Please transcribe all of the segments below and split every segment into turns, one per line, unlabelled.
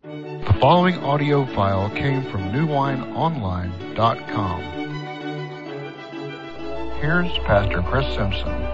The following audio file came from newwineonline.com. Here's Pastor Chris Simpson.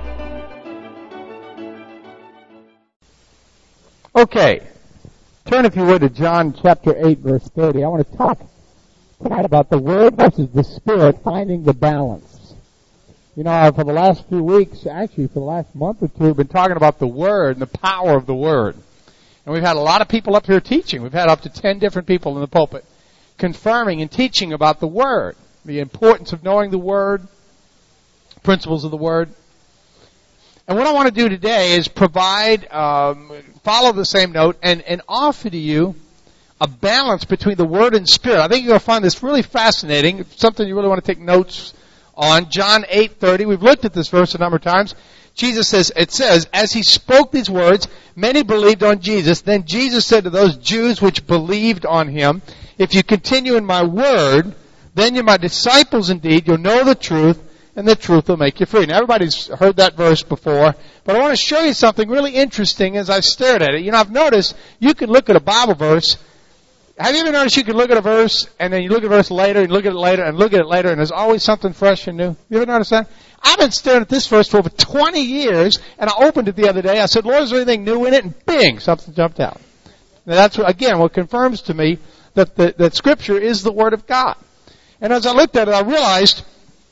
Okay, turn if you would to John chapter 8, verse 30. I want to talk tonight about the Word versus the Spirit, finding the balance. You know, for the last few weeks, actually for the last month or two, we've been talking about the Word and the power of the Word. And we've had a lot of people up here teaching. We've had up to 10 different people in the pulpit confirming and teaching about the Word, the importance of knowing the Word, principles of the Word. And what I want to do today is provide, follow the same note, and offer to you a balance between the Word and Spirit. I think you're going to find this really fascinating. It's something you really want to take notes on. John 8:30. We've looked at this verse a number of times. Jesus says, as he spoke these words, many believed on Jesus. Then Jesus said to those Jews which believed on him, if you continue in my word, then you're my disciples indeed. You'll know the truth, and the truth will make you free. Now, everybody's heard that verse before, but I want to show you something really interesting as I stared at it. You know, I've noticed you can look at a Bible verse. Have you ever noticed you can look at a verse, and then you look at a verse later, and look at it later, and look at it later, and there's always something fresh and new? You ever notice that? I've been staring at this verse for over 20 years, and I opened it the other day. I said, Lord, is there anything new in it? And bing, something jumped out. Now that's, again, what confirms to me that Scripture is the Word of God. And as I looked at it, I realized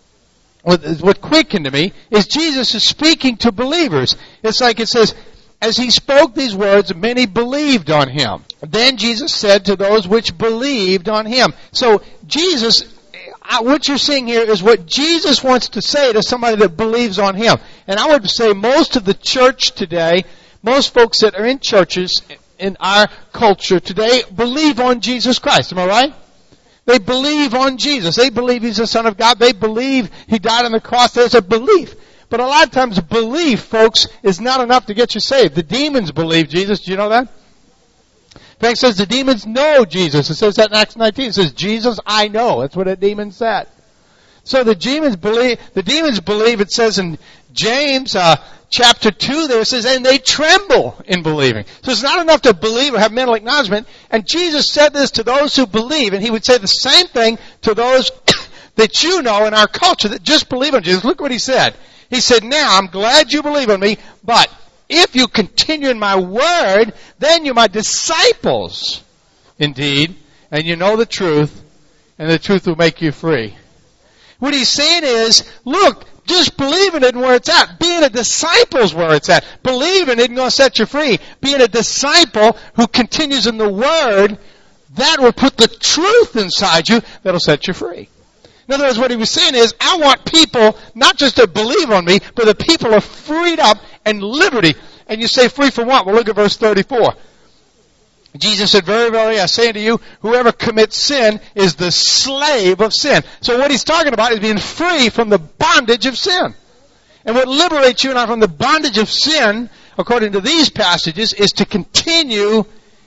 what quickened to me is Jesus is speaking to believers. It's like it says, as he spoke these words, many believed on him. Then Jesus said to those which believed on him. So Jesus, what you're seeing here is what Jesus wants to say to somebody that believes on him. And I would say most of the church today, most folks that are in churches in our culture today believe on Jesus Christ. Am I right? They believe on Jesus. They believe he's the Son of God. They believe he died on the cross. There's a belief. But a lot of times belief, folks, is not enough to get you saved. The demons believe Jesus. Do you know that? In fact, it says the demons know Jesus. It says that in Acts 19. It says, Jesus, I know. That's what a demon said. So the demons believe, it says in James chapter 2 there, it says, and they tremble in believing. So it's not enough to believe or have mental acknowledgement. And Jesus said this to those who believe, and he would say the same thing to those that you know in our culture that just believe on Jesus. Look what he said. He said, now, I'm glad you believe on me, but if you continue in my word, then you're my disciples indeed, and you know the truth, and the truth will make you free. What he's saying is, look, just believing it and where it's at. Being a disciple is where it's at. Believing it isn't going to set you free. Being a disciple who continues in the word, that will put the truth inside you that'll set you free. In other words, what he was saying is, I want people not just to believe on me, but the people are freed up and liberty. And you say, free from what? Well, look at verse 34. Jesus said, very, very, I say unto you, whoever commits sin is the slave of sin. So what he's talking about is being free from the bondage of sin. And what liberates you and I from the bondage of sin, according to these passages, is to continue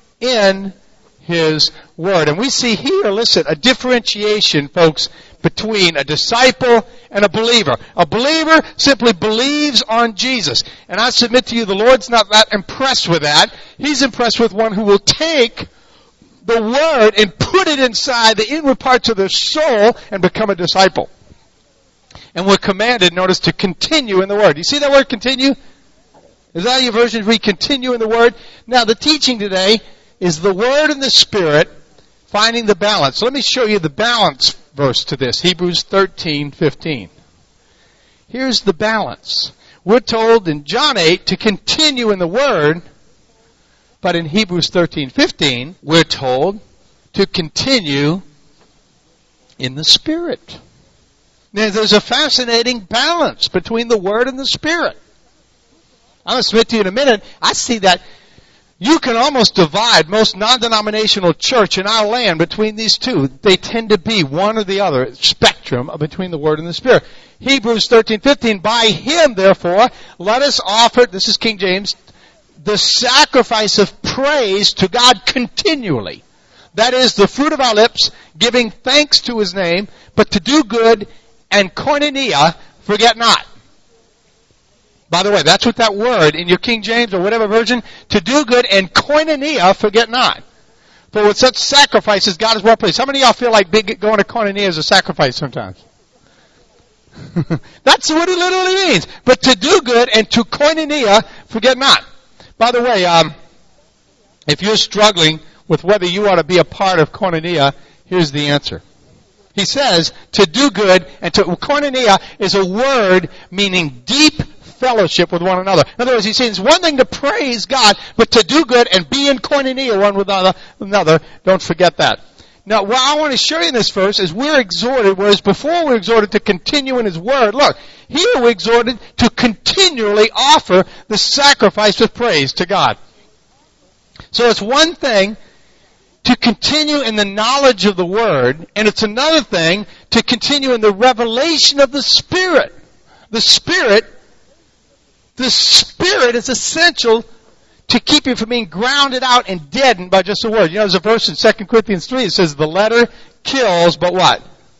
in his word. And we see here, listen, a differentiation, folks, between a disciple and a believer. A believer simply believes on Jesus. And I submit to you, the Lord's not that impressed with that. He's impressed with one who will take the word and put it inside the inward parts of their soul and become a disciple. And we're commanded, notice, to continue in the word. You see that word continue? Is that your version? We continue in the word. Now, the teaching today is the word and the spirit, finding the balance. So let me show you the balance verse to this, Hebrews 13:15. Here's the balance. We're told in John 8 to continue in the word, but in Hebrews 13:15, we're told to continue in the spirit. Now, there's a fascinating balance between the word and the spirit. I'm going to submit to you in a minute, I see that you can almost divide most non-denominational church in our land between these two. They tend to be one or the other spectrum between the Word and the Spirit. Hebrews 13:15, by him, therefore, let us offer, this is King James, the sacrifice of praise to God continually. That is the fruit of our lips, giving thanks to his name, but to do good and koinonia, forget not. By the way, that's what that word in your King James or whatever version, to do good and koinonia, forget not.
For with such sacrifices, God is well pleased. How many of y'all feel like going to koinonia is a sacrifice sometimes? That's what it literally means. But to do good and to koinonia, forget not. By the way, if you're struggling with whether you ought to be a part of koinonia, here's the answer. He says to do good, and to koinonia is a word meaning deep fellowship with one another. In other words, he's saying it's one thing to praise God, but to do good and be in koinonia one with another, don't forget that. Now, what I want to show you in this verse is we're exhorted, whereas before we're exhorted to continue in His Word. Look, here we're exhorted to continually offer the sacrifice of praise to God. So it's one thing to continue in the knowledge of the Word, and it's another thing to continue in the revelation of the Spirit. The Spirit is essential to keep you from being grounded out and deadened by just a word. You know, there's a verse in 2 Corinthians 3 that says, the letter kills, but what?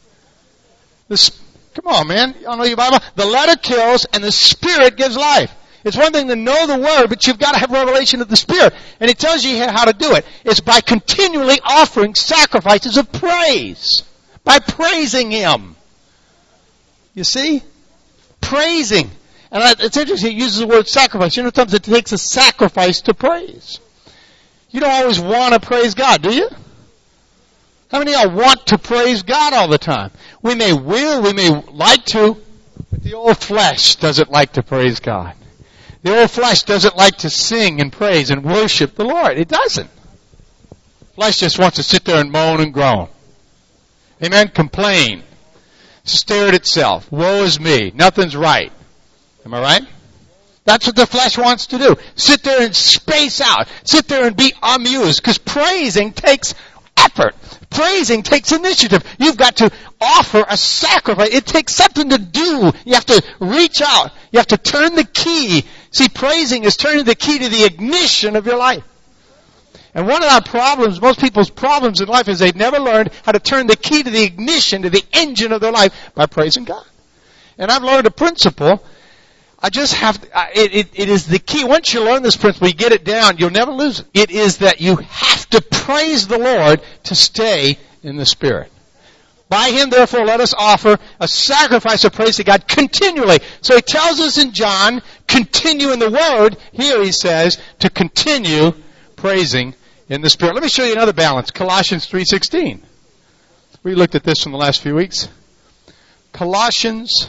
Come on, man. You don't know your Bible? The letter kills, and the Spirit gives life. It's one thing to know the Word, but you've got to have revelation of the Spirit. And it tells you how to do it. It's by continually offering sacrifices of praise. By praising Him. You see? Praising. And it's interesting, he uses the word sacrifice. You know, sometimes it takes a sacrifice to praise. You don't always want to praise God, do you? How many of y'all want to praise God all the time? We may like to, but the old flesh doesn't like to praise God. The old flesh doesn't like to sing and praise and worship the Lord. It doesn't. Flesh just wants to sit there and moan and groan. Amen? Complain. Stare at itself. Woe is me. Nothing's right. Am I right? That's what the flesh wants to do. Sit there and space out. Sit there and be amused. Because praising takes effort. Praising takes initiative. You've got to offer a sacrifice. It takes something to do. You have to reach out. You have to turn the key. See, praising is turning the key to the ignition of your life. And one of our problems, most people's problems in life, is they've never learned how to turn the key to the ignition, to the engine of their life by praising God. And I've learned a principle. I just have to, it is the key. Once you learn this principle, you get it down, you'll never lose it. It is that you have to praise the Lord to stay in the Spirit. By Him, therefore, let us offer a sacrifice of praise to God continually. So He tells us in John, continue in the Word. Here He says to continue praising in the Spirit. Let me show you another balance. Colossians 3:16. We looked at this in the last few weeks. Colossians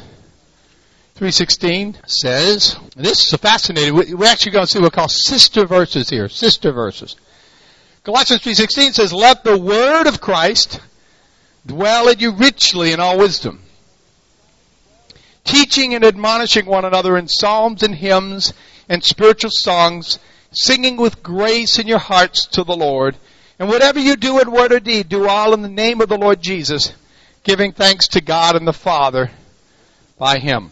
3:16 says, this is fascinating. We're actually going to see what we call sister verses here. Sister verses. Colossians 3:16 says, let the word of Christ dwell in you richly in all wisdom, teaching and admonishing one another in psalms and hymns and spiritual songs, singing with grace in your hearts to the Lord. And whatever you do in word or deed, do all in the name of the Lord Jesus, giving thanks to God and the Father by Him.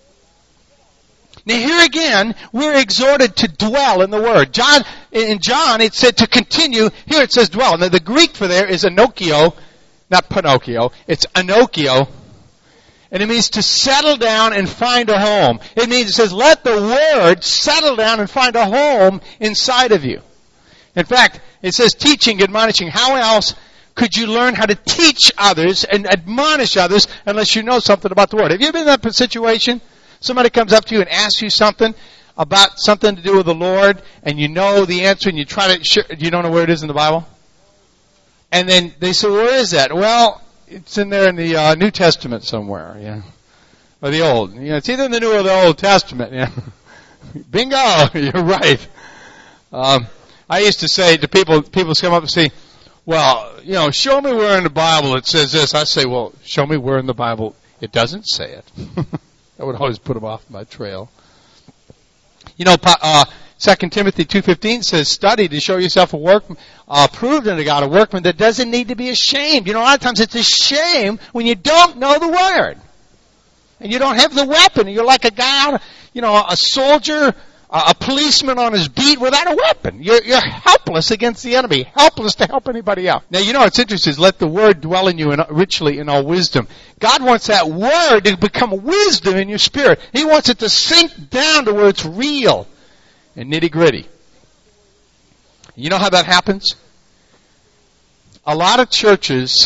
Now here again, we're exhorted to dwell in the Word. In John, it said to continue. Here it says dwell. Now the Greek for there is anokio, not Pinocchio. It's anokio. And it means to settle down and find a home. It means, it says, let the Word settle down and find a home inside of you. In fact, it says teaching, admonishing. How else could you learn how to teach others and admonish others unless you know something about the Word? Have you been in that situation? Somebody comes up to you and asks you something about something to do with the Lord, and you know the answer, and you try to, you don't know where it is in the Bible? And then they say, where is that? Well, it's in there in the New Testament somewhere, yeah, or the Old. You know, it's either in the New or the Old Testament. Yeah. Bingo, you're right. I used to say to people come up and say, well, you know, show me where in the Bible it says this. I say, well, show me where in the Bible it doesn't say it. That would always put them off my trail. You know, 2 Timothy 2:15 says, study to show yourself a workman, approved unto God, a workman that doesn't need to be ashamed. You know, a lot of times it's a shame when you don't know the Word. And you don't have the weapon. You're like a guy out, you know, a soldier, a policeman on his beat without a weapon. You're helpless against the enemy, helpless to help anybody out. Now, you know what's interesting is let the Word dwell in you richly in all wisdom. God wants that Word to become wisdom in your spirit. He wants it to sink down to where it's real and nitty-gritty. You know how that happens? A lot of churches,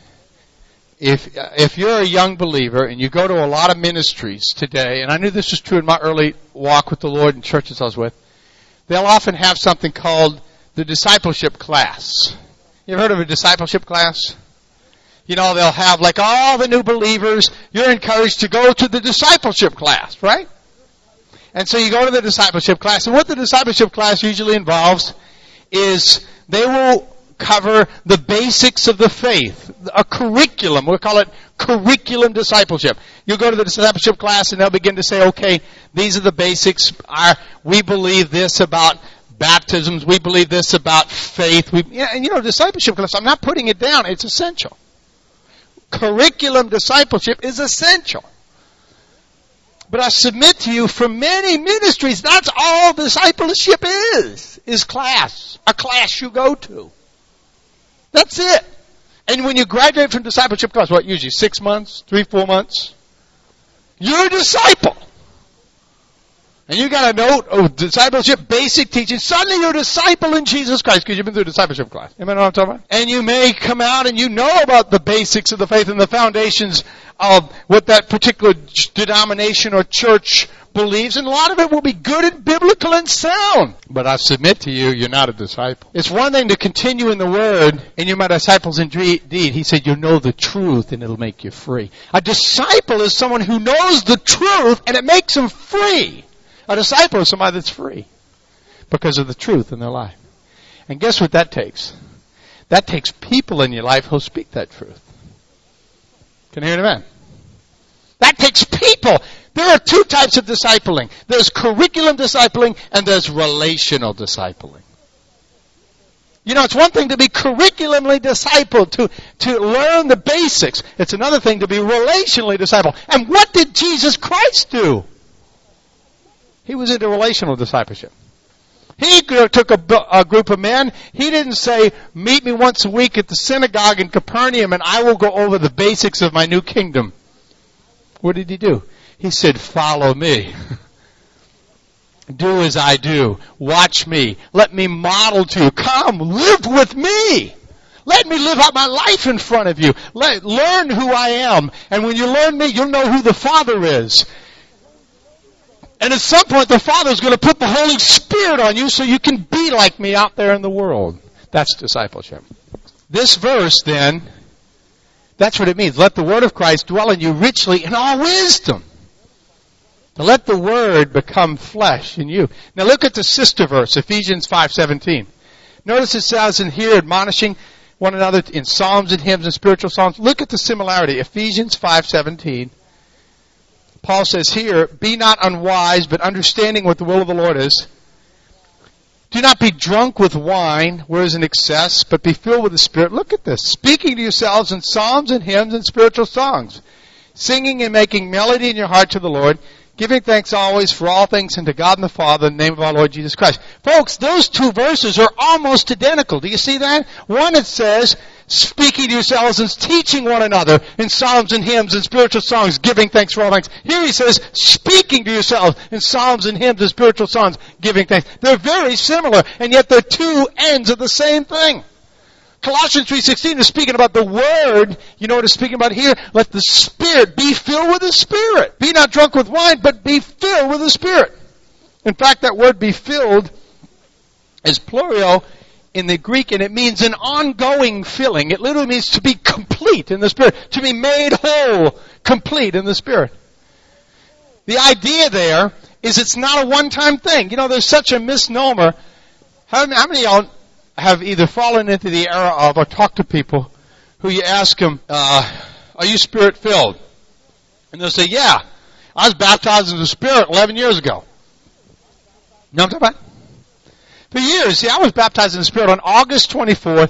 if you're a young believer and you go to a lot of ministries today, and I knew this was true in my early walk with the Lord in churches I was with, they'll often have something called the discipleship class. You ever heard of a discipleship class? You know, they'll have like all the new believers, you're encouraged to go to the discipleship class, right? And so you go to the discipleship class, and what the discipleship class usually involves is they will cover the basics of the faith, a curriculum. We'll call it curriculum discipleship. You'll go to the discipleship class and they'll begin to say, okay, these are the basics. We believe this about baptisms. We believe this about faith. Discipleship class, I'm not putting it down. It's essential. Curriculum discipleship is essential. But I submit to you, for many ministries, that's all discipleship is class. A class you go to. That's it. And when you graduate from discipleship class, what, usually 6 months, 3-4 months? You're a disciple. And you got a note of discipleship, basic teaching. Suddenly you're a disciple in Jesus Christ because you've been through a discipleship class. You know what I'm talking about? And you may come out and you know about the basics of the faith and the foundations of what that particular denomination or church believes. And a lot of it will be good and biblical and sound. But I submit to you, you're not a disciple. It's one thing to continue in the Word, and you're my disciples indeed. He said, you'll know the truth and it'll make you free. A disciple is someone who knows the truth and it makes them free. A disciple is somebody that's free because of the truth in their life. And guess what that takes? That takes people in your life who'll speak that truth. Can you hear an amen? That takes people. There are two types of discipling. There's curriculum discipling and there's relational discipling. You know, it's one thing to be curriculumly discipled, to learn the basics. It's another thing to be relationally discipled. And what did Jesus Christ do? He was into relational discipleship. He took a group of men. He didn't say, meet me once a week at the synagogue in Capernaum and I will go over the basics of my new kingdom. What did he do? He said, follow me. Do as I do. Watch me. Let me model to you. Come, live with me. Let me live out my life in front of you. Learn who I am. And when you learn me, you'll know who the Father is. And at some point, the Father is going to put the Holy Spirit on you so you can be like me out there in the world. That's discipleship. This verse, then, that's what it means. Let the Word of Christ dwell in you richly in all wisdom. To let the Word become flesh in you. Now look at the sister verse, Ephesians 5:17. Notice it says in here, admonishing one another in psalms and hymns and spiritual songs. Look at the similarity. Ephesians 5:17. Paul says here, be not unwise, but understanding what the will of the Lord is. Do not be drunk with wine, where is an excess, but be filled with the Spirit. Look at this. Speaking to yourselves in psalms and hymns and spiritual songs. Singing and making melody in your heart to the Lord. Giving thanks always for all things unto God and the Father in the name of our Lord Jesus Christ. Folks, those two verses are almost identical. Do you see that? One, it says, speaking to yourselves and teaching one another in psalms and hymns and spiritual songs, giving thanks for all things. Here he says, speaking to yourselves in psalms and hymns and spiritual songs, giving thanks. They're very similar, and yet they're two ends of the same thing. Colossians 3:16 is speaking about the Word. You know what it's speaking about here? Let the Spirit be filled with the Spirit. Be not drunk with wine, but be filled with the Spirit. In fact, that word be filled is plural in the Greek, and it means an ongoing filling. It literally means to be complete in the Spirit, to be made whole, complete in the Spirit. The idea there is it's not a one-time thing. You know, there's such a misnomer. How many of y'all have either fallen into the era of or talked to people who you ask them, are you Spirit-filled? And they'll say, yeah, I was baptized in the Spirit 11 years ago. You know what I'm talking about? For years, see, I was baptized in the Spirit on August 24th,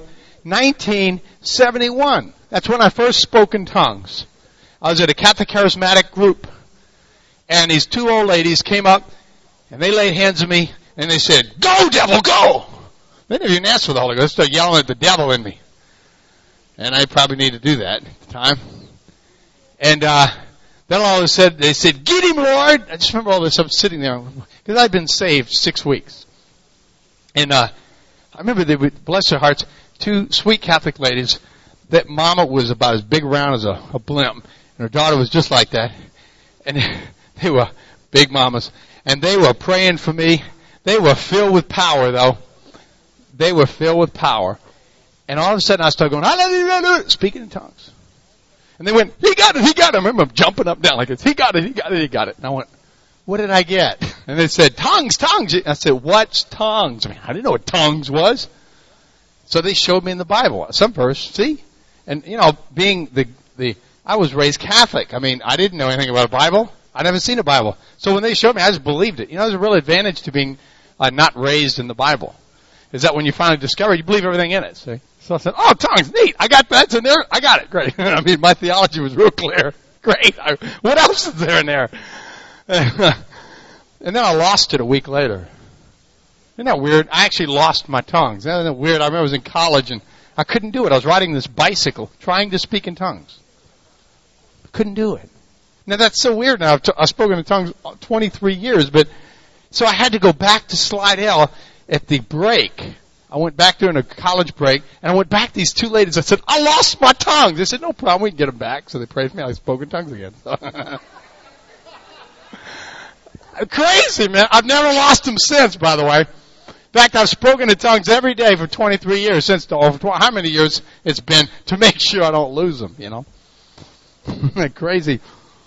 1971. That's when I first spoke in tongues. I was at a Catholic charismatic group, and these two old ladies came up, and they laid hands on me, and they said, go, devil, go! They didn't even ask for the Holy Ghost. They started yelling at the devil in me. And I probably need to do that at the time. And then all of a sudden, they said, get him, Lord! I just remember all this. I'm sitting there, because I'd been saved 6 weeks. And I remember they would, bless their hearts, two sweet Catholic ladies. That mama was about as big around as a blimp, and her daughter was just like that. And they were big mamas, and they were praying for me. They were filled with power, though. They were filled with power. And all of a sudden, I started going, hallelujah, speaking in tongues. And they went, he got it, he got it. I remember jumping up and down like this. He got it, he got it, he got it. And I went, what did I get? And they said, tongues, tongues. I said, what's tongues? I mean, I didn't know what tongues was. So they showed me in the Bible. Some verse, see? And, you know, being I was raised Catholic. I mean, I didn't know anything about a Bible. I'd never seen a Bible. So when they showed me, I just believed it. You know, there's a real advantage to being not raised in the Bible. Is that when you finally discover it, you believe everything in it, see? So I said, oh, tongues, neat. I got that's in there. I got it. Great. I mean, my theology was real clear. Great. What else is there in there? And then I lost it a week later. Isn't that weird? I actually lost my tongues. Isn't that weird? I remember I was in college and I couldn't do it. I was riding this bicycle trying to speak in tongues. Couldn't do it. Now that's so weird now. I've spoken in tongues 23 years, but so I had to go back to Slidell at the break. I went back during a college break, and I went back to these two ladies. I said, I lost my tongues. They said, no problem, we can get them back. So they prayed for me. I spoke in tongues again. Crazy, man. I've never lost them since, by the way. In fact, I've spoken in tongues every day for 23 years, since how many years it's been, to make sure I don't lose them, you know. Crazy.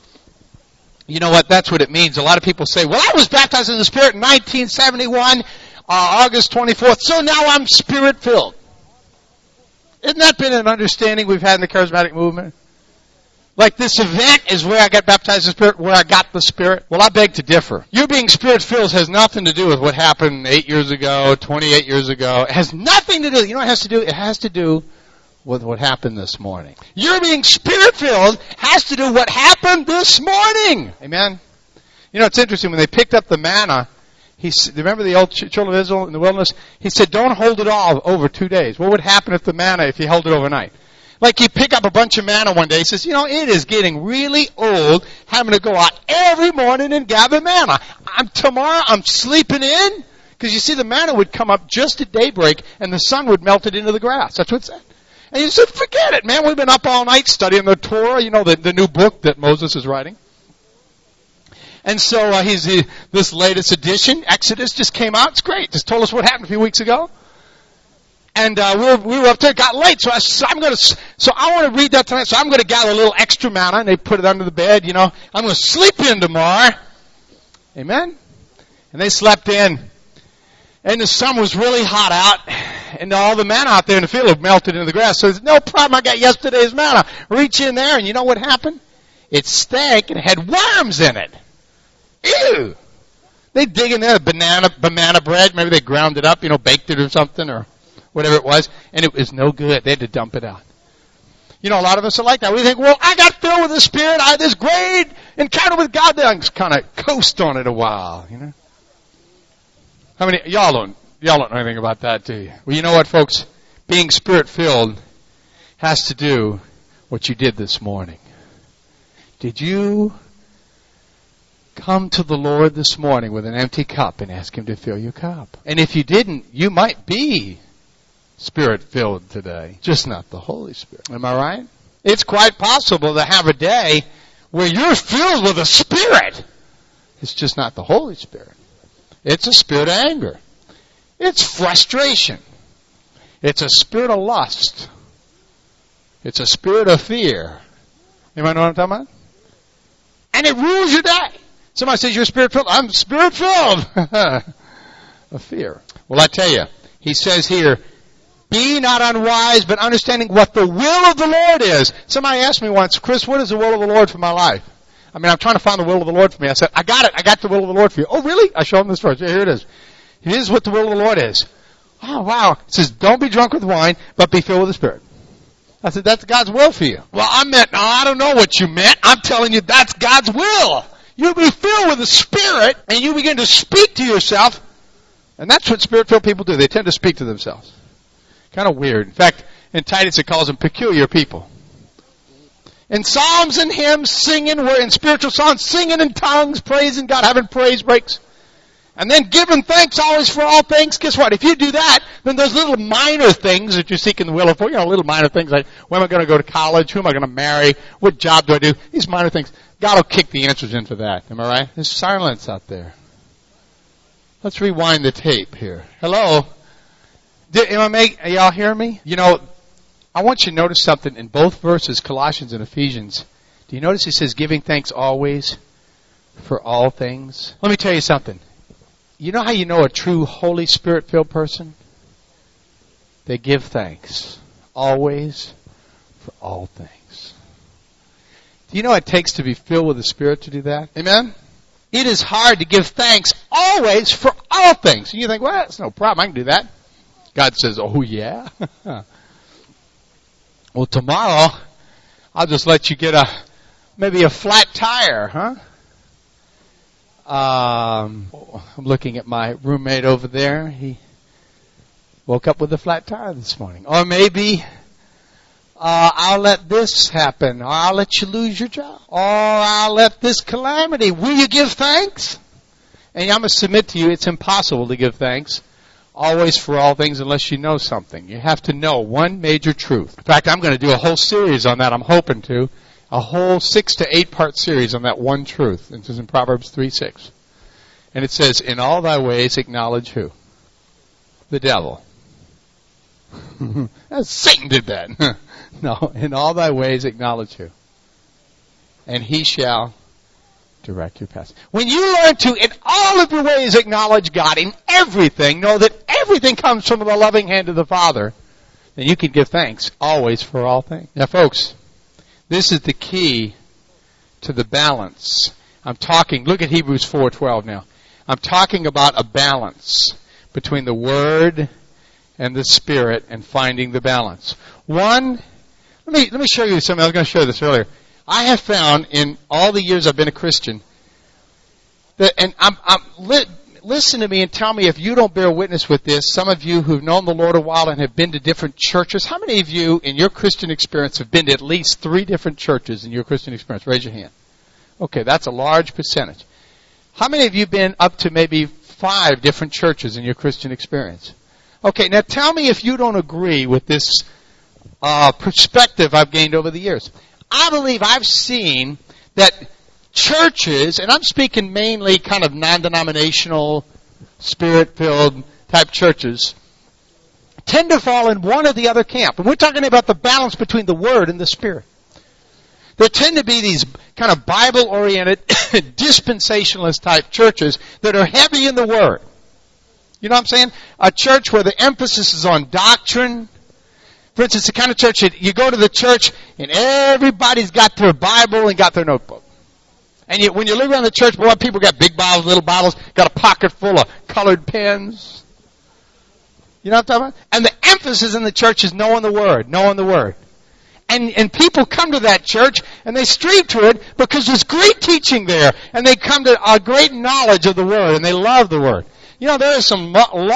You know what? That's what it means. A lot of people say, well, I was baptized in the Spirit in 1971, August 24th, so now I'm Spirit-filled. Isn't that been an understanding we've had in the charismatic movement? Like this event is where I got baptized in the Spirit, where I got the Spirit. Well, I beg to differ. You being Spirit-filled has nothing to do with what happened 8 years ago, 28 years ago. It has nothing to do, you know what it has to do? It has to do with what happened this morning. Your being Spirit-filled has to do with what happened this morning. Amen? You know, it's interesting, when they picked up the manna, remember the old children of Israel in the wilderness? He said, don't hold it all over 2 days. What would happen if the manna, if you held it overnight? Like you pick up a bunch of manna one day, he says, you know, it is getting really old having to go out every morning and gather manna. Tomorrow I'm sleeping in, because you see the manna would come up just at daybreak and the sun would melt it into the grass. That's what it said. And he said, forget it, man. We've been up all night studying the Torah, you know, the new book that Moses is writing. And so this latest edition, Exodus, just came out. It's great. Just told us what happened a few weeks ago. And we were up there. It got late, so I want to read that tonight. So I'm going to gather a little extra manna, and they put it under the bed. You know, I'm going to sleep in tomorrow. Amen. And they slept in, and the sun was really hot out, and all the manna out there in the field had melted into the grass. So there's no problem. I got yesterday's manna. Reach in there, and you know what happened? It stank and it had worms in it. Ew! They dig in there, banana bread. Maybe they ground it up, you know, baked it or something, or whatever it was, and it was no good. They had to dump it out. You know, a lot of us are like that. We think, well, I got filled with the Spirit. I had this great encounter with God. Then I just kind of coast on it a while, you know. How many, y'all don't know anything about that, do you? Well, you know what, folks? Being Spirit-filled has to do what you did this morning. Did you come to the Lord this morning with an empty cup and ask Him to fill your cup? And if you didn't, you might be Spirit-filled today, just not the Holy Spirit. Am I right? It's quite possible to have a day where you're filled with the Spirit. It's just not the Holy Spirit. It's a spirit of anger. It's frustration. It's a spirit of lust. It's a spirit of fear. Anybody know what I'm talking about? And it rules your day. Somebody says you're Spirit-filled. I'm Spirit-filled. Of fear. Well, I tell you, he says here, be not unwise, but understanding what the will of the Lord is. Somebody asked me once, Chris, what is the will of the Lord for my life? I mean, I'm trying to find the will of the Lord for me. I said, I got it. I got the will of the Lord for you. Oh, really? I show him this verse. Yeah, here it is. Here's what the will of the Lord is. Oh, wow. It says, don't be drunk with wine, but be filled with the Spirit. I said, that's God's will for you. Well, I don't know what you meant. I'm telling you, that's God's will. You be filled with the Spirit, and you begin to speak to yourself. And that's what Spirit-filled people do. They tend to speak to themselves. Kind of weird. In fact, in Titus it calls them peculiar people. In psalms and hymns, singing, we're in spiritual songs, singing in tongues, praising God, having praise breaks. And then giving thanks always for all things. Guess what? If you do that, then those little minor things that you're seeking the will of, little minor things like, when am I going to go to college? Who am I going to marry? What job do I do? These minor things. God will kick the answers into that. Am I right? There's silence out there. Let's rewind the tape here. Hello? Are y'all hearing me? I want you to notice something in both verses, Colossians and Ephesians. Do you notice it says giving thanks always for all things? Let me tell you something. You know how you know a true Holy Spirit-filled person? They give thanks always for all things. Do you know what it takes to be filled with the Spirit to do that? Amen? It is hard to give thanks always for all things. And you think, well, it's no problem. I can do that. God says, oh, yeah? Well, tomorrow, I'll just let you get maybe a flat tire, huh? I'm looking at my roommate over there. He woke up with a flat tire this morning. Or maybe I'll let this happen. Or I'll let you lose your job. Or I'll let this calamity. Will you give thanks? And I'm going to submit to you, it's impossible to give thanks always for all things unless you know something. You have to know one major truth. In fact, I'm going to do a whole series on that. I'm hoping to. A whole 6 to 8 part series on that one truth. This is in Proverbs 3:6. And it says, in all thy ways acknowledge who? The devil. Satan did that. No, in all thy ways acknowledge who? And he shall direct your path. When you learn to, in all of your ways, acknowledge God in everything, know that everything comes from the loving hand of the Father, then you can give thanks always for all things. Now, folks, this is the key to the balance. Look at Hebrews 4:12 now. I'm talking about a balance between the Word and the Spirit and finding the balance. Let me show you something. I was going to show this earlier. I have found in all the years I've been a Christian that, and listen to me and tell me if you don't bear witness with this. Some of you who've known the Lord a while and have been to different churches, how many of you in your Christian experience have been to at least 3 different churches in your Christian experience? Raise your hand. Okay, that's a large percentage. How many of you have been up to maybe 5 different churches in your Christian experience? Okay, now tell me if you don't agree with this perspective I've gained over the years. I believe I've seen that churches, and I'm speaking mainly kind of non-denominational, Spirit-filled type churches, tend to fall in one or the other camp. And we're talking about the balance between the Word and the Spirit. There tend to be these kind of Bible-oriented, dispensationalist type churches that are heavy in the Word. You know what I'm saying? A church where the emphasis is on doctrine. For instance, the kind of church that you go to the church and everybody's got their Bible and got their notebook. And when you look around the church, boy, people got big Bibles, little Bibles, got a pocket full of colored pens. You know what I'm talking about? And the emphasis in the church is knowing the Word, knowing the Word. And people come to that church and they stream to it because there's great teaching there. And they come to a great knowledge of the Word and they love the Word. You know, there are some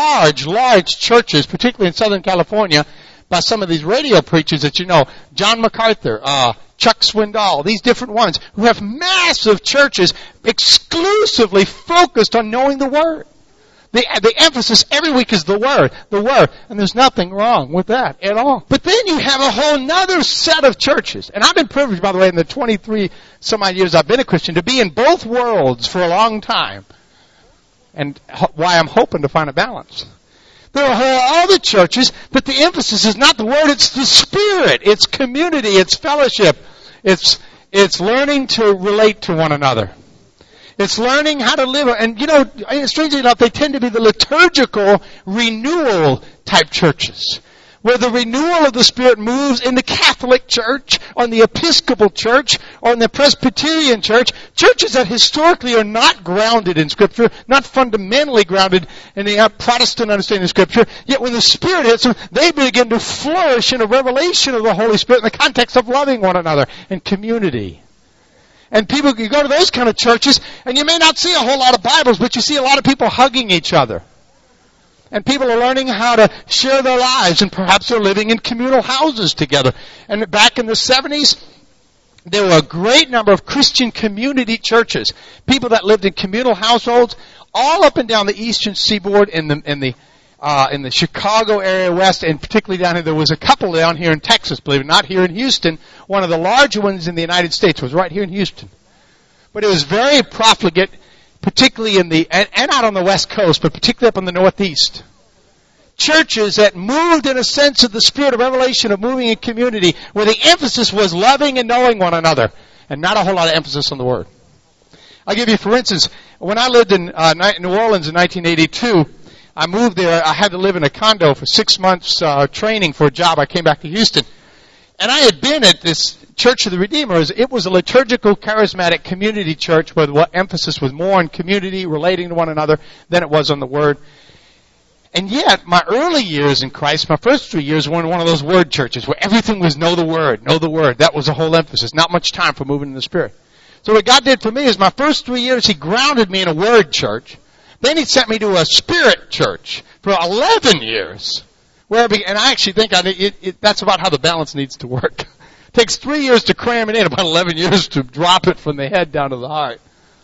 large churches, particularly in Southern California, by some of these radio preachers that you know, John MacArthur, Chuck Swindoll, these different ones, who have massive churches exclusively focused on knowing the Word. The emphasis every week is the Word, and there's nothing wrong with that at all. But then you have a whole nother set of churches, and I've been privileged, by the way, in the 23 some odd years I've been a Christian, to be in both worlds for a long time, and why I'm hoping to find a balance. There are whole other churches, but the emphasis is not the Word, it's the Spirit, it's community, it's fellowship, it's learning to relate to one another. It's learning how to live. And, you know, strangely enough, they tend to be the liturgical renewal type churches, where the renewal of the Spirit moves in the Catholic Church, or in the Episcopal Church, or in the Presbyterian Church, churches that historically are not grounded in Scripture, not fundamentally grounded in the Protestant understanding of Scripture, yet when the Spirit hits them, they begin to flourish in a revelation of the Holy Spirit in the context of loving one another and community. And people, you go to those kind of churches, and you may not see a whole lot of Bibles, but you see a lot of people hugging each other. And people are learning how to share their lives, and perhaps they're living in communal houses together. And back in the 70s, there were a great number of Christian community churches. People that lived in communal households, all up and down the eastern seaboard in the Chicago area west, and particularly down here. There was a couple down here in Texas, believe it or not, here in Houston. One of the larger ones in the United States was right here in Houston. But it was very profligate, particularly and out on the West Coast, but particularly up in the Northeast. Churches that moved in a sense of the spirit of revelation of moving in community, where the emphasis was loving and knowing one another, and not a whole lot of emphasis on the Word. I'll give you, for instance, when I lived in New Orleans in 1982, I moved there. I had to live in a condo for 6 months training for a job. I came back to Houston. And I had been at this Church of the Redeemer. It was a liturgical, charismatic community church where the emphasis was more on community, relating to one another, than it was on the Word. And yet, my early years in Christ, my first 3 years, were in one of those Word churches where everything was know the Word, know the Word. That was the whole emphasis. Not much time for moving in the Spirit. So what God did for me is my first 3 years, He grounded me in a Word church. Then He sent me to a Spirit church for 11 years. And I actually think that's about how the balance needs to work. It takes 3 years to cram it in, about 11 years to drop it from the head down to the heart.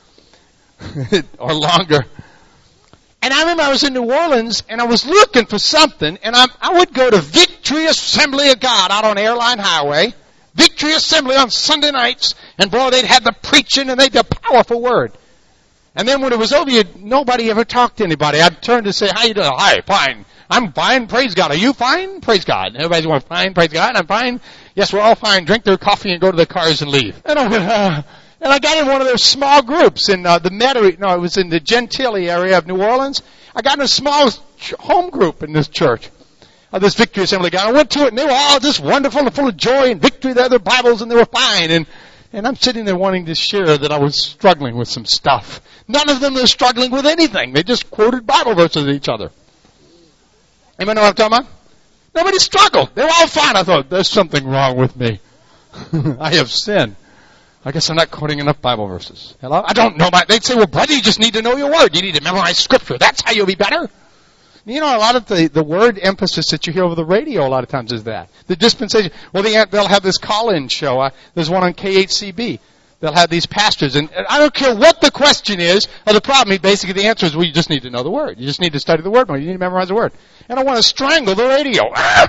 Or longer. And I remember I was in New Orleans, and I was looking for something, and I would go to Victory Assembly of God out on Airline Highway. Victory Assembly on Sunday nights, and boy, they'd have the preaching, and they'd have a powerful word. And then when it was over, nobody ever talked to anybody. I'd turn to say, how you doing? Hi, fine. I'm fine, praise God. Are you fine? Praise God. And everybody's going, fine, praise God. I'm fine. Yes, we're all fine. Drink their coffee and go to their cars and leave. And I got in one of their small groups in it was in the Gentilly area of New Orleans. I got in a small home group in this church, this Victory Assembly guy. I went to it, and they were all just wonderful and full of joy and victory. They had their Bibles, and they were fine. And I'm sitting there wanting to share that I was struggling with some stuff. None of them were struggling with anything. They just quoted Bible verses at each other. Anybody know what I'm talking about? Nobody struggled. They were all fine. I thought, there's something wrong with me. I have sinned. I guess I'm not quoting enough Bible verses. Hello? I don't know. They'd say, well, brother, you just need to know your Word. You need to memorize Scripture. That's how you'll be better. You know, a lot of the word emphasis that you hear over the radio a lot of times is that. The dispensation. Well, they'll have this call-in show. There's one on KHCB. They'll have these pastors. And I don't care what the question is or the problem. Basically, the answer is, well, you just need to know the Word. You just need to study the Word more. You need to memorize the Word. And I want to strangle the radio.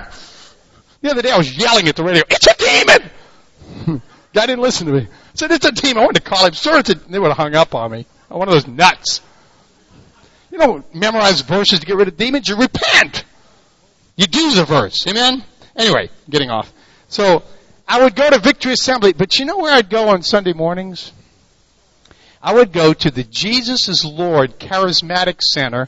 The other day I was yelling at the radio, it's a demon! Guy didn't listen to me. I said, it's a demon. I wanted to call him. Sir, it's a... They would have hung up on me. I'm one of those nuts. You don't memorize verses to get rid of demons. You repent. You do the verse. Amen? Anyway, getting off. So, I would go to Victory Assembly, but you know where I'd go on Sunday mornings? I would go to the Jesus is Lord Charismatic Center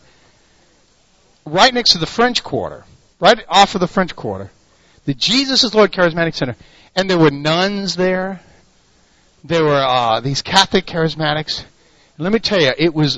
right next to the French Quarter, right off of the French Quarter. The Jesus is Lord Charismatic Center. And there were nuns there. There were these Catholic charismatics. And let me tell you, it was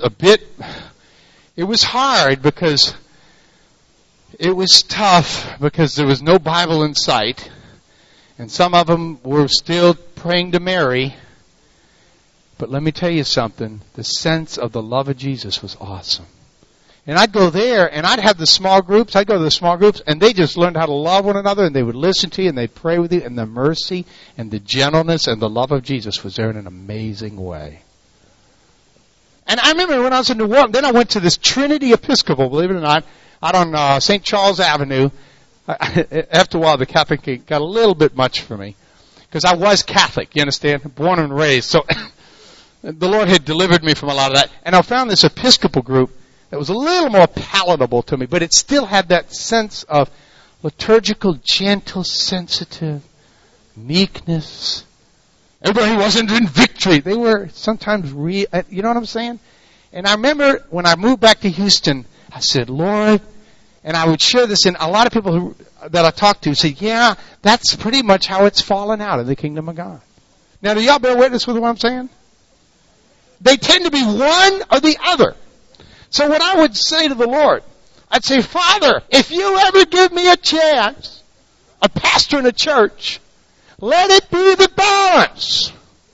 hard because it was tough because there was no Bible in sight. And some of them were still praying to Mary. But let me tell you something. The sense of the love of Jesus was awesome. And I'd go there, and I'd have the small groups. I'd go to the small groups, and they just learned how to love one another, and they would listen to you, and they'd pray with you, and the mercy and the gentleness and the love of Jesus was there in an amazing way. And I remember when I was in New Orleans, then I went to this Trinity Episcopal, believe it or not, out on St. Charles Avenue. After a while, the Catholic got a little bit much for me, because I was Catholic, you understand, born and raised. So the Lord had delivered me from a lot of that. And I found this Episcopal group that was a little more palatable to me, but it still had that sense of liturgical, gentle, sensitive, meekness. Everybody wasn't in victory. They were sometimes you know what I'm saying? And I remember when I moved back to Houston, I said, Lord, and I would share this, and a lot of people that I talked to said, yeah, that's pretty much how it's fallen out of the kingdom of God. Now, do y'all bear witness with what I'm saying? They tend to be one or the other. So what I would say to the Lord, I'd say, Father, if you ever give me a chance, a pastor in a church, let it be the balance.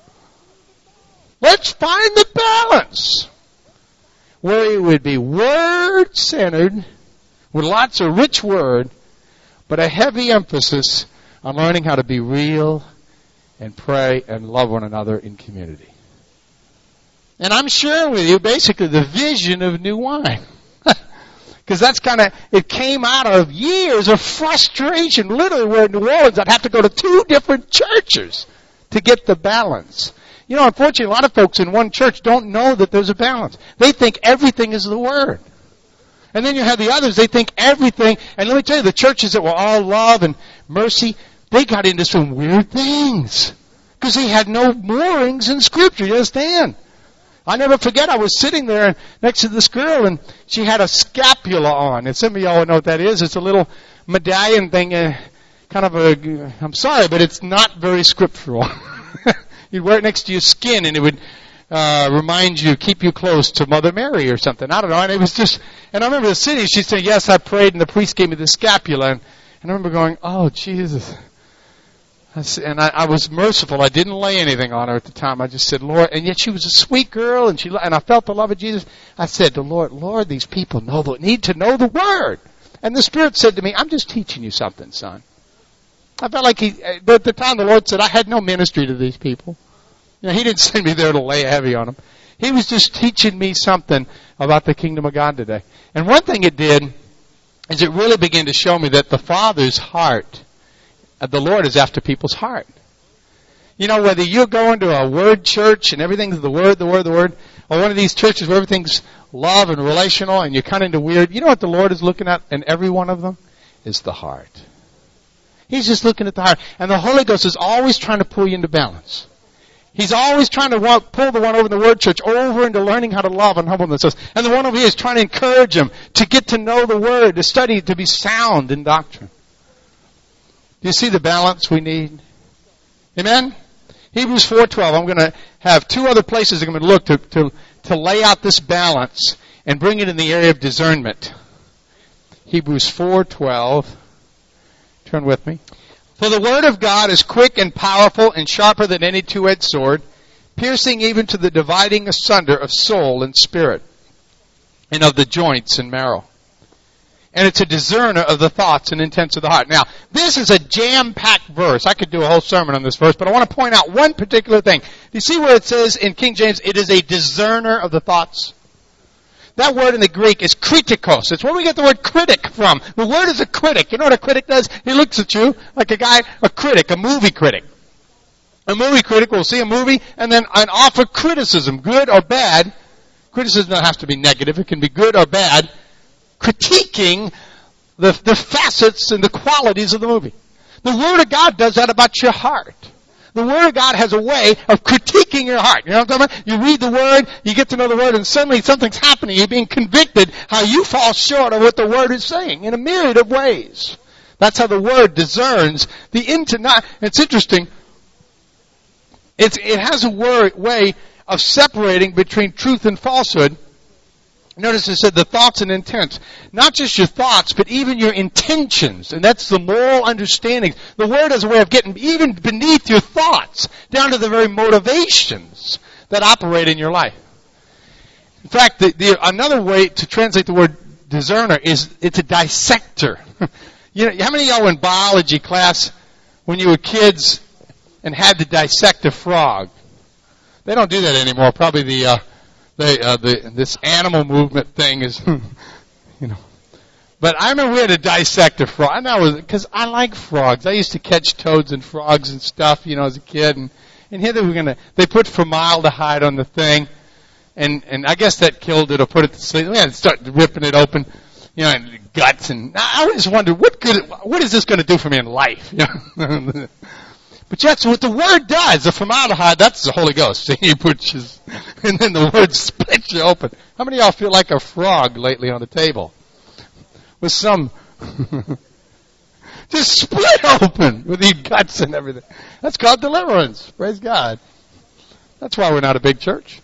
Let's find the balance. Where it would be word-centered, with lots of rich word, but a heavy emphasis on learning how to be real and pray and love one another in community. And I'm sharing with you basically the vision of new wine. Because that's it came out of years of frustration. Literally, where in New Orleans, I'd have to go to 2 different churches to get the balance. You know, unfortunately, a lot of folks in one church don't know that there's a balance. They think everything is the Word. And then you have the others, they think everything, and let me tell you, the churches that were all love and mercy, they got into some weird things. Because they had no moorings in Scripture, you understand? I never forget, I was sitting there next to this girl, and she had a scapula on. And some of y'all know what that is. It's a little medallion thing, I'm sorry, but it's not very scriptural. You'd wear it next to your skin, and it would remind you, keep you close to Mother Mary or something. I don't know. And it was just, and I remember the city, she'd say, yes, I prayed, and the priest gave me the scapula. And I remember going, oh, Jesus. And I was merciful. I didn't lay anything on her at the time. I just said, Lord, and yet she was a sweet girl, and I felt the love of Jesus. I said to Lord, these people need to know the Word. And the Spirit said to me, I'm just teaching you something, son. I felt like but at the time the Lord said, I had no ministry to these people. You know, He didn't send me there to lay heavy on them. He was just teaching me something about the kingdom of God today. And one thing it did is it really began to show me that the Father's heart, the Lord is after people's heart. You know, whether you're going to a Word church and everything's the Word, or one of these churches where everything's love and relational and you're kind of into weird, you know what the Lord is looking at in every one of them? Is the heart. He's just looking at the heart. And the Holy Ghost is always trying to pull you into balance. He's always trying to pull the one over in the Word church over into learning how to love and humble themselves. And the one over here is trying to encourage them to get to know the Word, to study, to be sound in doctrine. Do you see the balance we need? Amen? Hebrews 4:12. I'm going to have 2 other places I'm going to look to lay out this balance and bring it in the area of discernment. Hebrews 4:12. Turn with me. For the Word of God is quick and powerful and sharper than any 2-edged sword, piercing even to the dividing asunder of soul and spirit, and of the joints and marrow. And it's a discerner of the thoughts and intents of the heart. Now, this is a jam-packed verse. I could do a whole sermon on this verse, but I want to point out one particular thing. You see where it says in King James, it is a discerner of the thoughts? That word in the Greek is kritikos. It's where we get the word critic from. The word is a critic. You know what a critic does? He looks at you like a critic, a movie critic. A movie critic will see a movie and then offer criticism, good or bad. Criticism doesn't have to be negative. It can be good or bad. Critiquing the facets and the qualities of the movie. The Word of God does that about your heart. The Word of God has a way of critiquing your heart. You know what I'm talking about? You read the Word, you get to know the Word, and suddenly something's happening. You're being convicted how you fall short of what the Word is saying in a myriad of ways. That's how the Word discerns the into. It's interesting. It has a way of separating between truth and falsehood. Notice it said the thoughts and intents. Not just your thoughts, but even your intentions. And that's the moral understanding. The Word has a way of getting even beneath your thoughts, down to the very motivations that operate in your life. In fact, another way to translate the word discerner is it's a dissector. You know, how many of y'all in biology class, when you were kids and had to dissect a frog? They don't do that anymore. Probably this animal movement thing is, you know. But I remember we had to dissect a frog. And that was because I like frogs. I used to catch toads and frogs and stuff, you know, as a kid. And here they put formaldehyde on the thing, and I guess that killed it or put it to sleep. We had to start ripping it open, you know, and guts. And I always wondered what is this going to do for me in life? You know? But that's what the Word does. The formaldehyde, that's the Holy Ghost. And then the Word splits you open. How many of y'all feel like a frog lately on the table? With some, just split open with your guts and everything. That's called deliverance. Praise God. That's why we're not a big church.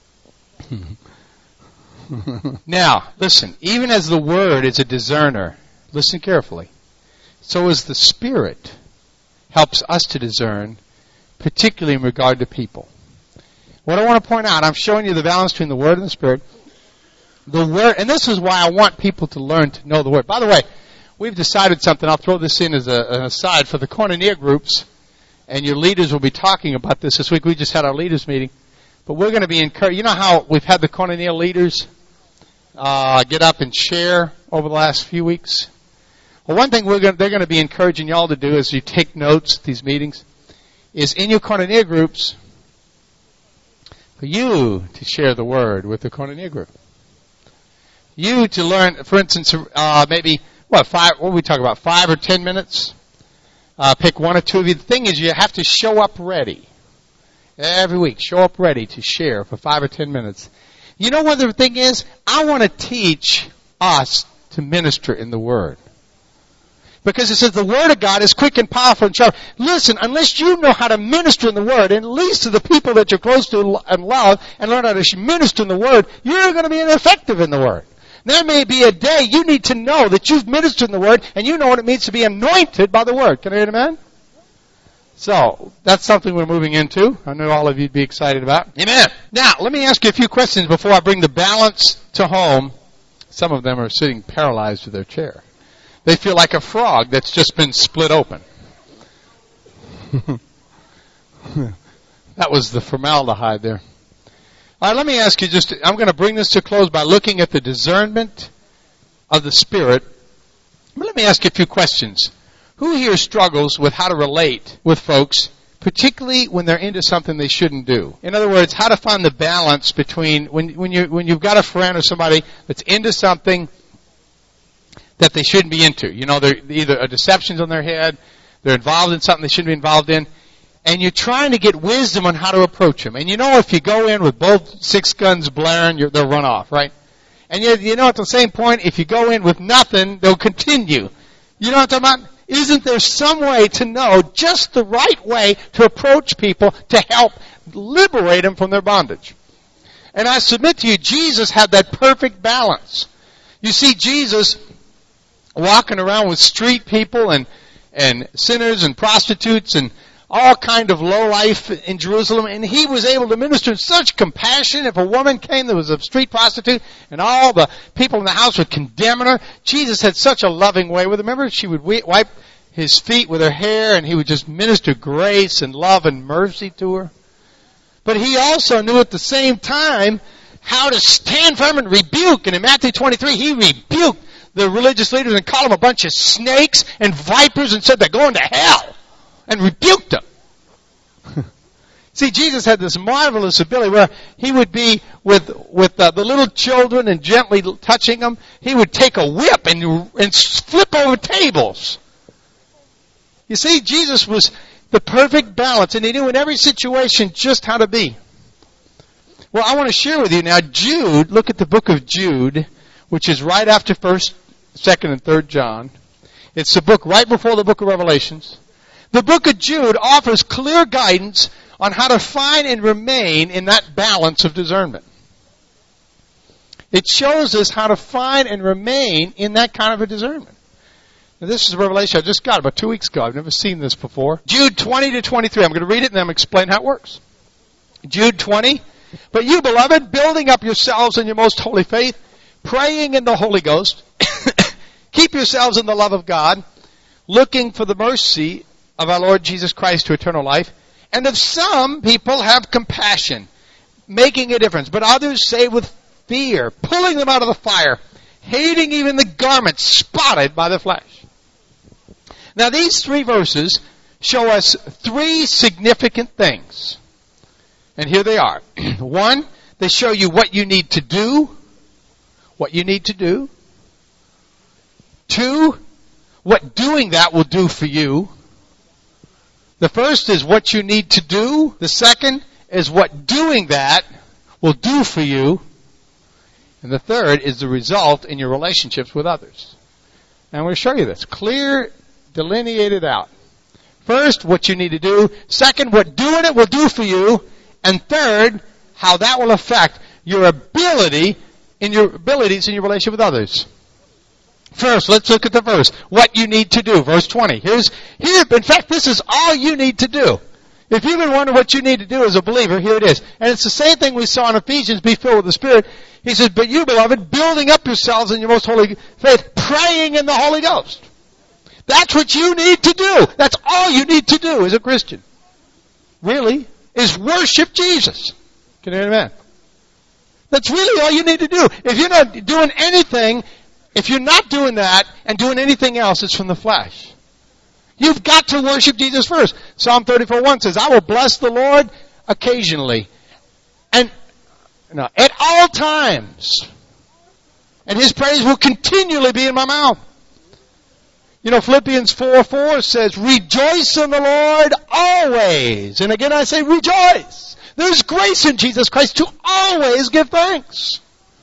Now, listen. Even as the Word is a discerner, listen carefully, so is the Spirit helps us to discern, particularly in regard to people. What I want to point out, I'm showing you the balance between the Word and the Spirit. The Word, and this is why I want people to learn to know the Word. By the way, we've decided something. I'll throw this in as an aside for the koinonia groups, and your leaders will be talking about this week. We just had our leaders meeting. But we're going to be encouraged. You know how we've had the Koinonia leaders get up and share over the last few weeks? Well, one thing they're going to be encouraging y'all to do as you take notes at these meetings is in your Koinonia groups for you to share the word with the Koinonia group. You to learn, for instance, maybe, what we talk about, 5 or 10 minutes? Pick one or two of you. The thing is, you have to show up ready. Every week, show up ready to share for 5 or 10 minutes. You know what the thing is? I want to teach us to minister in the Word. Because it says the Word of God is quick and powerful and sharp. Listen, unless you know how to minister in the Word, and at least to the people that you're close to and love, and learn how to minister in the Word, you're going to be ineffective in the Word. There may be a day you need to know that you've ministered in the Word, and you know what it means to be anointed by the Word. Can I hear an amen? So, that's something we're moving into. I know all of you'd be excited about. Amen. Now, let me ask you a few questions before I bring the balance to home. Some of them are sitting paralyzed to their chair. They feel like a frog that's just been split open. That was the formaldehyde there. All right, let me ask you I'm going to bring this to close by looking at the discernment of the Spirit. But let me ask you a few questions. Who here struggles with how to relate with folks, particularly when they're into something they shouldn't do? In other words, how to find the balance between when you've got a friend or somebody that's into something that they shouldn't be into. You know, they're either a deception's on their head, they're involved in something they shouldn't be involved in, and you're trying to get wisdom on how to approach them. And you know, if you go in with both 6 guns blaring, they'll run off, right? And you know, at the same point, if you go in with nothing, they'll continue. You know what I'm talking about? Isn't there some way to know just the right way to approach people to help liberate them from their bondage? And I submit to you, Jesus had that perfect balance. You see Jesus walking around with street people and sinners and prostitutes and all kind of low life in Jerusalem, and he was able to minister in such compassion. If a woman came that was a street prostitute and all the people in the house were condemning her, Jesus had such a loving way with her. Remember, she would wipe his feet with her hair, and he would just minister grace and love and mercy to her. But he also knew at the same time how to stand firm and rebuke. And in Matthew 23, he rebuked the religious leaders and called them a bunch of snakes and vipers and said they're going to hell. And rebuked them. See, Jesus had this marvelous ability where he would be with the little children and gently touching them. He would take a whip and flip over tables. You see, Jesus was the perfect balance, and he knew in every situation just how to be. Well, I want to share with you now, Jude, look at the book of Jude, which is right after 1st, 2nd, and 3rd John. It's the book right before the book of Revelations. The book of Jude offers clear guidance on how to find and remain in that balance of discernment. It shows us how to find and remain in that kind of a discernment. Now, this is a revelation I just got about 2 weeks ago. I've never seen this before. Jude 20 to 23. I'm going to read it and then I'm going to explain how it works. Jude 20. But you, beloved, building up yourselves in your most holy faith, praying in the Holy Ghost, keep yourselves in the love of God, looking for the mercy of our Lord Jesus Christ to eternal life. And of some people have compassion, making a difference. But others say with fear, pulling them out of the fire, hating even the garments spotted by the flesh. Now these 3 verses show us 3 significant things. And here they are. 1, they show you what you need to do. What you need to do. 2, what doing that will do for you. The first is what you need to do. The second is what doing that will do for you. And the third is the result in your relationships with others. And I'm going to show you this. Clear, delineated out. First, what you need to do. Second, what doing it will do for you. And third, how that will affect your abilities in your relationship with others. First, let's look at the verse. What you need to do. Verse 20. In fact, this is all you need to do. If you've been wondering what you need to do as a believer, here it is. And it's the same thing we saw in Ephesians, be filled with the Spirit. He says, but you, beloved, building up yourselves in your most holy faith, praying in the Holy Ghost. That's what you need to do. That's all you need to do as a Christian. Really, is worship Jesus. Can you hear amen? That's really all you need to do. If you're not doing anything, if you're not doing that and doing anything else, it's from the flesh. You've got to worship Jesus first. Psalm 34:1 says, I will bless the Lord occasionally and at all times. And His praise will continually be in my mouth. Philippians 4:4 says, rejoice in the Lord always. And again I say rejoice. There's grace in Jesus Christ to always give thanks.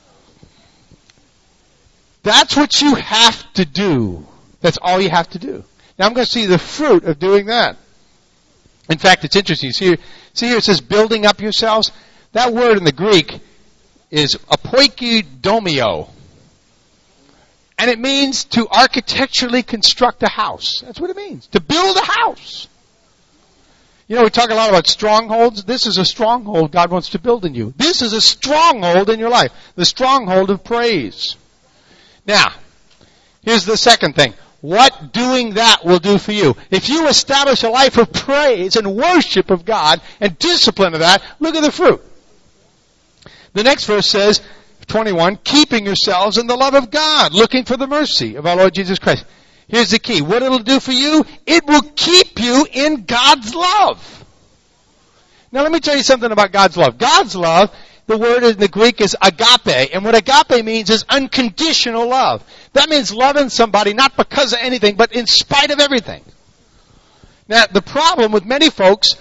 That's what you have to do. That's all you have to do. Now I'm going to see the fruit of doing that. In fact, it's interesting. See here it says building up yourselves. That word in the Greek is apoikidomio. And it means to architecturally construct a house. That's what it means. To build a house. We talk a lot about strongholds. This is a stronghold God wants to build in you. This is a stronghold in your life. The stronghold of praise. Now, here's the second thing. What doing that will do for you. If you establish a life of praise and worship of God and discipline of that, look at the fruit. The next verse says, 21, keeping yourselves in the love of God, looking for the mercy of our Lord Jesus Christ. Here's the key. What it'll do for you, it will keep you in God's love. Now let me tell you something about God's love. God's love, the word in the Greek is agape. And what agape means is unconditional love. That means loving somebody not because of anything, but in spite of everything. Now the problem with many folks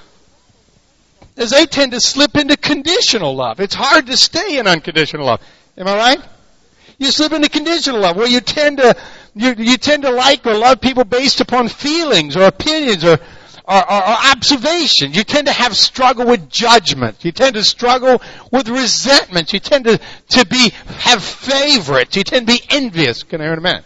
is they tend to slip into conditional love. It's hard to stay in unconditional love. Am I right? You slip into conditional love where you tend to like or love people based upon feelings or opinions or observations. You tend to have struggle with judgment. You tend to struggle with resentment. You tend to have favorites. You tend to be envious. Can I hear an amen?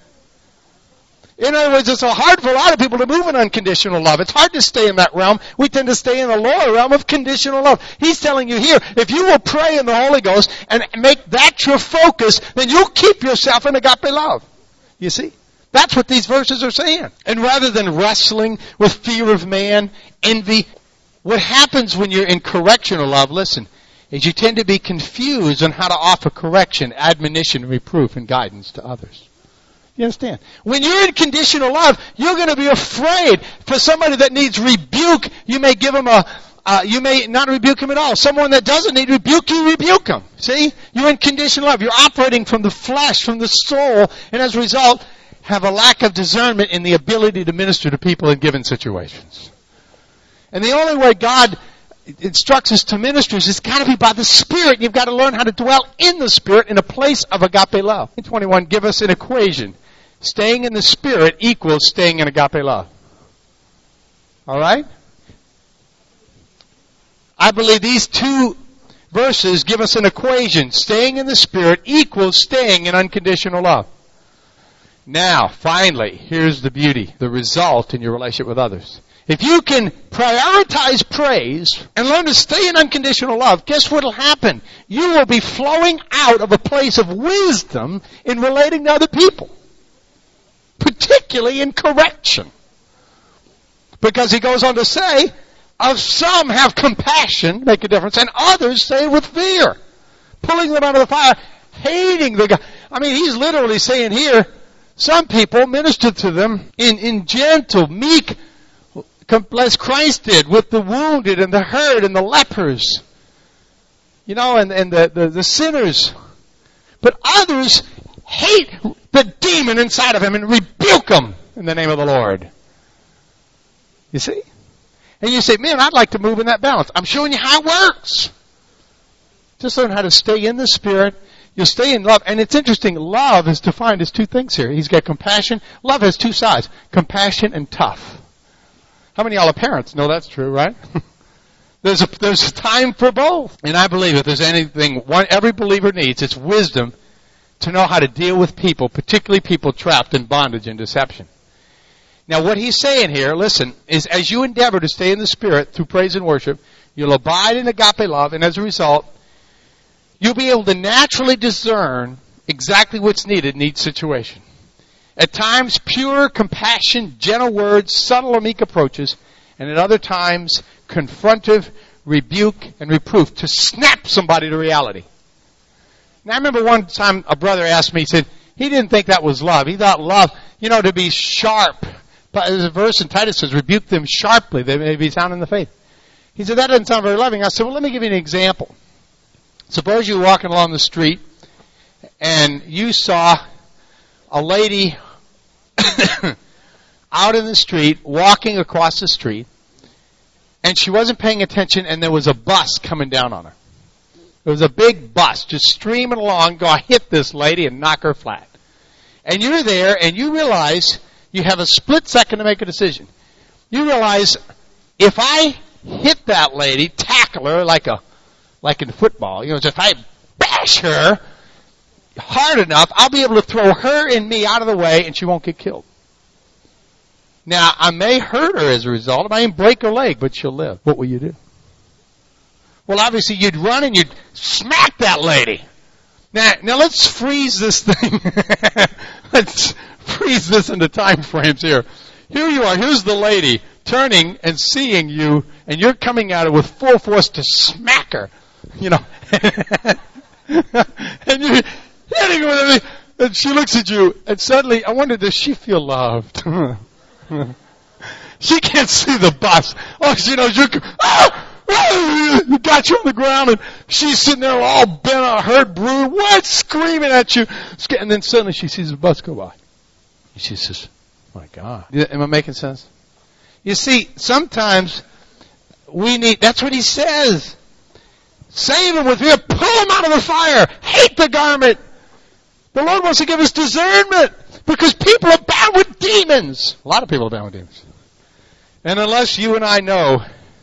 In other words, it's so hard for a lot of people to move in unconditional love. It's hard to stay in that realm. We tend to stay in the lower realm of conditional love. He's telling you here, if you will pray in the Holy Ghost and make that your focus, then you'll keep yourself in agape love. You see? That's what these verses are saying. And rather than wrestling with fear of man, envy, what happens when you're in correctional love, listen, is you tend to be confused on how to offer correction, admonition, reproof, and guidance to others. You understand? When you're in conditional love, you're going to be afraid for somebody that needs rebuke. You may give them you may not rebuke him at all. Someone that doesn't need rebuke, you rebuke them. See? You're in conditional love. You're operating from the flesh, from the soul, and as a result, have a lack of discernment in the ability to minister to people in given situations. And the only way God instructs us to ministers is got to be by the Spirit. You've got to learn how to dwell in the Spirit in a place of agape love. 21, give us an equation. Staying in the Spirit equals staying in agape love. All right? I believe these two verses give us an equation. Staying in the Spirit equals staying in unconditional love. Now, finally, here's the beauty, the result in your relationship with others. If you can prioritize praise and learn to stay in unconditional love, guess what will happen? You will be flowing out of a place of wisdom in relating to other people. Particularly in correction. Because he goes on to say, of some have compassion, make a difference, and others say with fear. Pulling them out of the fire, hating the guy. I mean, he's literally saying here, some people minister to them in gentle, meek, as Christ did, with the wounded and the hurt and the lepers. And the sinners. But others hate the demon inside of him and rebuke him in the name of the Lord. You see? And you say, man, I'd like to move in that balance. I'm showing you how it works. Just learn how to stay in the Spirit. You'll stay in love. And it's interesting, love is defined as two things here. He's got compassion. Love has two sides, compassion and tough. How many of y'all are parents know that's true, right? There's a time for both. And I believe if there's anything every believer needs, it's wisdom to know how to deal with people, particularly people trapped in bondage and deception. Now what he's saying here, listen, is as you endeavor to stay in the Spirit through praise and worship, you'll abide in agape love, and as a result, you'll be able to naturally discern exactly what's needed in each situation. At times, pure compassion, gentle words, subtle or meek approaches, and at other times, confrontive, rebuke, and reproof, to snap somebody to reality. Now, I remember one time a brother asked me, he said, he didn't think that was love. He thought love, to be sharp. But there's a verse in Titus says, rebuke them sharply, they may be sound in the faith. He said, that doesn't sound very loving. I said, well, let me give you an example. Suppose you were walking along the street and you saw a lady out in the street, walking across the street, and she wasn't paying attention, and there was a bus coming down on her. There was a big bus just streaming along, go hit this lady and knock her flat. And you're there, and you realize you have a split second to make a decision. You realize, if I hit that lady, tackle her like in football, if I bash her hard enough, I'll be able to throw her and me out of the way, and she won't get killed. Now, I may hurt her as a result. I may break her leg, but she'll live. What will you do? Well, obviously, you'd run and you'd smack that lady. Now let's freeze this thing. Let's freeze this into time frames here. Here you are. Here's the lady turning and seeing you, and you're coming at her with full force to smack her. And you're hitting her with everything. And she looks at you, and suddenly, I wonder, does she feel loved? She can't see the bus. Oh, she knows you got you on the ground, and she's sitting there all bent on, hurt, bruised, screaming at you. And then suddenly she sees the bus go by. And she says, my God. Am I making sense? You see, sometimes that's what he says. Save him with fear, pull him out of the fire, hate the garment. The Lord wants to give us discernment, because people are bound with demons. A lot of people are bound with demons. And unless you and I know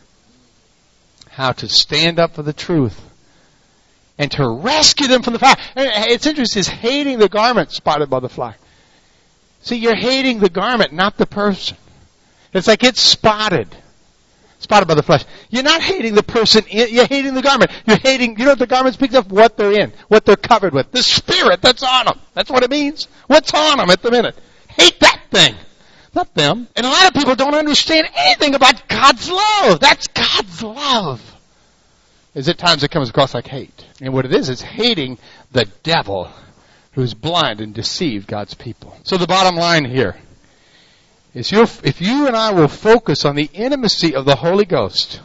how to stand up for the truth and to rescue them from the fire. And it's interesting, it's hating the garment spotted by the fly. See, you're hating the garment, not the person. It's like it's spotted by the flesh. You're not hating the person, you're hating the garment. You're hating, what the garment speaks of? What they're in, what they're covered with. The spirit that's on them. That's what it means. What's on them at the minute. Hate that thing. Not them. And a lot of people don't understand anything about God's love. That's God's love. Is at times it comes across like hate. And what it is hating the devil who's blind and deceived God's people. So the bottom line here is if you and I will focus on the intimacy of the Holy Ghost,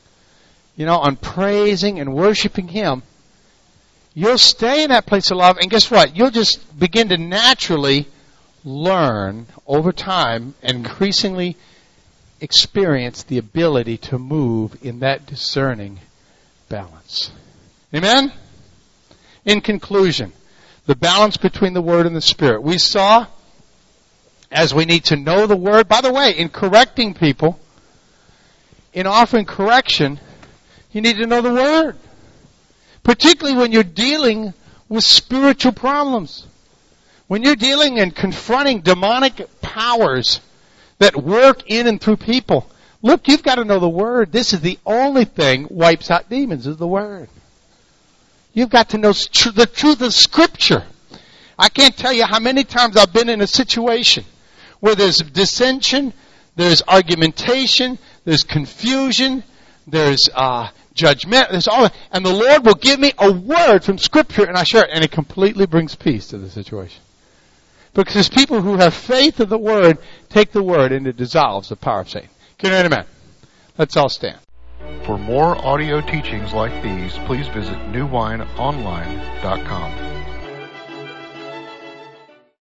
on praising and worshiping Him, you'll stay in that place of love, and guess what? You'll just begin to naturally learn over time and increasingly experience the ability to move in that discerning balance. Amen? In conclusion, the balance between the Word and the Spirit. We saw, as we need to know the Word, by the way, in correcting people, in offering correction, you need to know the Word. Particularly when you're dealing with spiritual problems. When you're dealing and confronting demonic powers that work in and through people, look, you've got to know the Word. This is the only thing wipes out demons, is the Word. You've got to know the truth of Scripture. I can't tell you how many times I've been in a situation where there's dissension, there's argumentation, there's confusion, there's judgment, there's all that. And the Lord will give me a word from Scripture, and I share it, and it completely brings peace to the situation. Because people who have faith in the Word take the Word, and it dissolves the power of Satan. Can you hear amen? Let's all stand.
For more audio teachings like these, please visit newwineonline.com.